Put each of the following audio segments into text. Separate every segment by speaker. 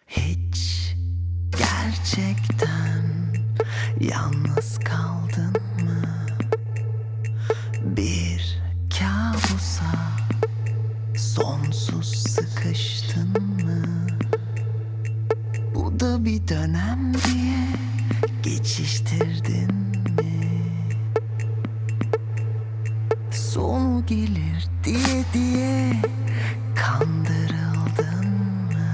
Speaker 1: Hiç gerçekten yalnız kaldın mı? Bir kabusa sonsuz sıkıştın mı? Bu da bir dönem diye geçiştirdin mi? Sonu gelir diye kandırıldın mı?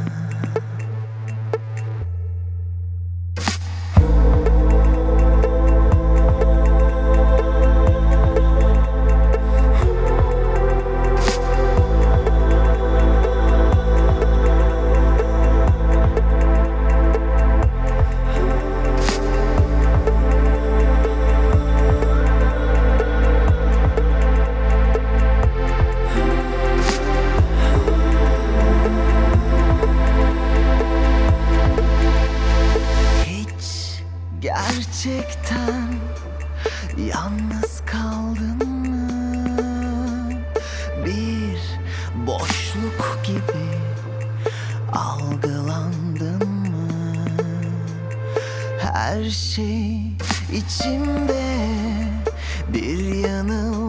Speaker 1: Hiç gerçekten yalnız kaldın mı? Bir boşluk gibi algılandın mı? Her şey içimde bir yanılgı